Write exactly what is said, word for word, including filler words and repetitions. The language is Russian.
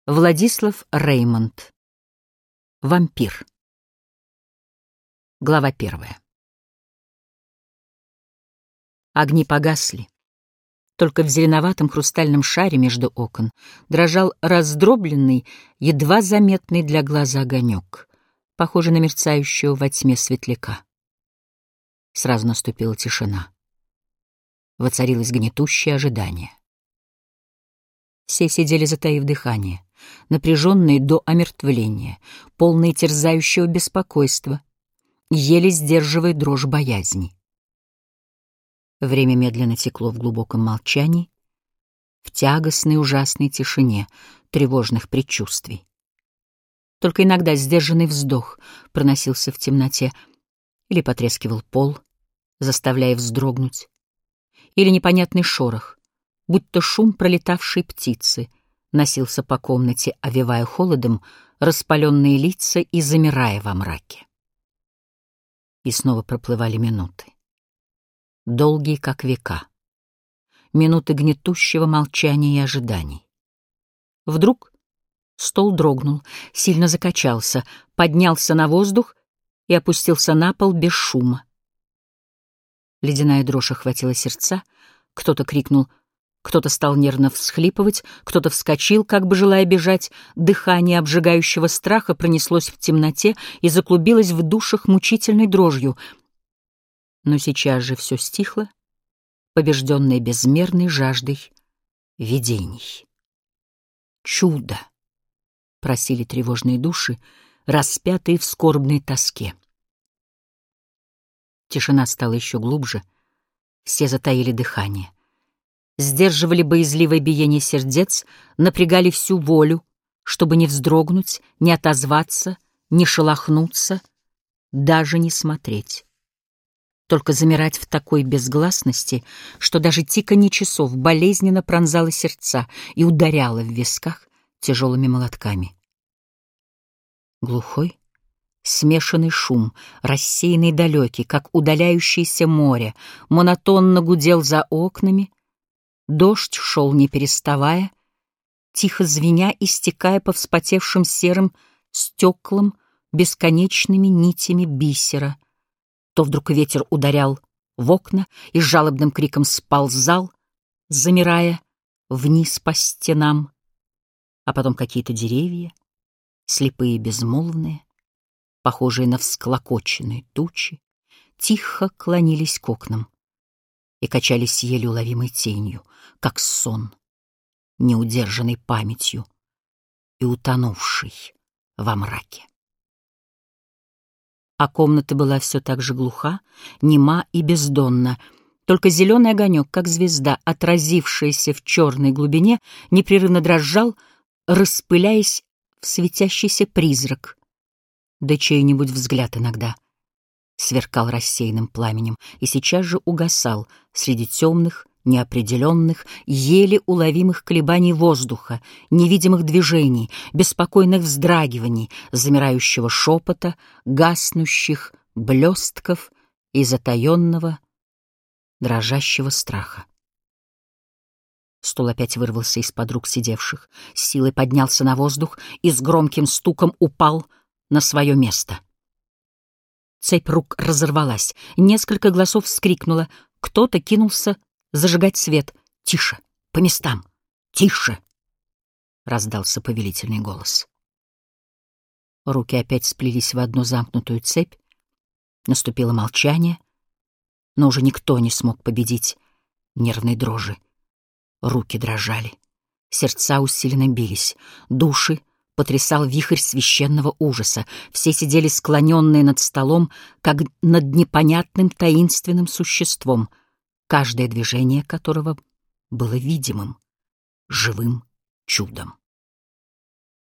Владислав Реймонд. Вампир. Глава первая. Огни погасли. Только в зеленоватом хрустальном шаре между окон дрожал раздробленный, едва заметный для глаза огонек, похожий на мерцающего во тьме светляка. Сразу наступила тишина. Воцарилось гнетущее ожидание. Все сидели, затаив дыхание, напряженные до омертвления, полные терзающего беспокойства, еле сдерживая дрожь боязни. Время медленно текло в глубоком молчании, в тягостной ужасной тишине тревожных предчувствий. Только иногда сдержанный вздох проносился в темноте, или потрескивал пол, заставляя вздрогнуть, или непонятный шорох, будто шум пролетавшей птицы, носился по комнате, овевая холодом распаленные лица и замирая во мраке. И снова проплывали минуты, долгие, как века, минуты гнетущего молчания и ожиданий. Вдруг стол дрогнул, сильно закачался, поднялся на воздух и опустился на пол без шума. Ледяная дрожь охватила сердца, кто-то крикнул, кто-то стал нервно всхлипывать, кто-то вскочил, как бы желая бежать. Дыхание обжигающего страха пронеслось в темноте и заклубилось в душах мучительной дрожью. Но сейчас же все стихло, побежденное безмерной жаждой видений. «Чудо!» — просили тревожные души, распятые в скорбной тоске. Тишина стала еще глубже, все затаили дыхание. Сдерживали боязливое биение сердец, напрягали всю волю, чтобы не вздрогнуть, не отозваться, не шелохнуться, даже не смотреть. Только замирать в такой безгласности, что даже тиканье часов болезненно пронзало сердца и ударяло в висках тяжелыми молотками. Глухой, смешанный шум, рассеянный и далекий, как удаляющееся море, монотонно гудел за окнами. Дождь шел не переставая, тихо звеня и стекая по вспотевшим серым стеклам бесконечными нитями бисера. То вдруг ветер ударял в окна и с жалобным криком сползал, замирая вниз по стенам, а потом какие-то деревья, слепые и безмолвные, похожие на всклокоченные тучи, тихо клонились к окнам и качались еле уловимой тенью, как сон, неудержанный памятью и утонувший во мраке. А комната была все так же глуха, нема и бездонна, только зеленый огонек, как звезда, отразившаяся в черной глубине, непрерывно дрожал, распыляясь в светящийся призрак, да чей-нибудь взгляд иногда сверкал рассеянным пламенем и сейчас же угасал среди темных, неопределенных, еле уловимых колебаний воздуха, невидимых движений, беспокойных вздрагиваний, замирающего шепота, гаснущих блестков и затаенного, дрожащего страха. Стул опять вырвался из-под рук сидевших, с силой поднялся на воздух и с громким стуком упал на свое место. Цепь рук разорвалась, несколько голосов вскрикнуло, кто-то кинулся зажигать свет. «Тише! По местам! Тише!» — раздался повелительный голос. Руки опять сплелись в одну замкнутую цепь. Наступило молчание, но уже никто не смог победить нервной дрожи. Руки дрожали, сердца усиленно бились, души потрясал вихрь священного ужаса. Все сидели склоненные над столом, как над непонятным таинственным существом, каждое движение которого было видимым, живым чудом.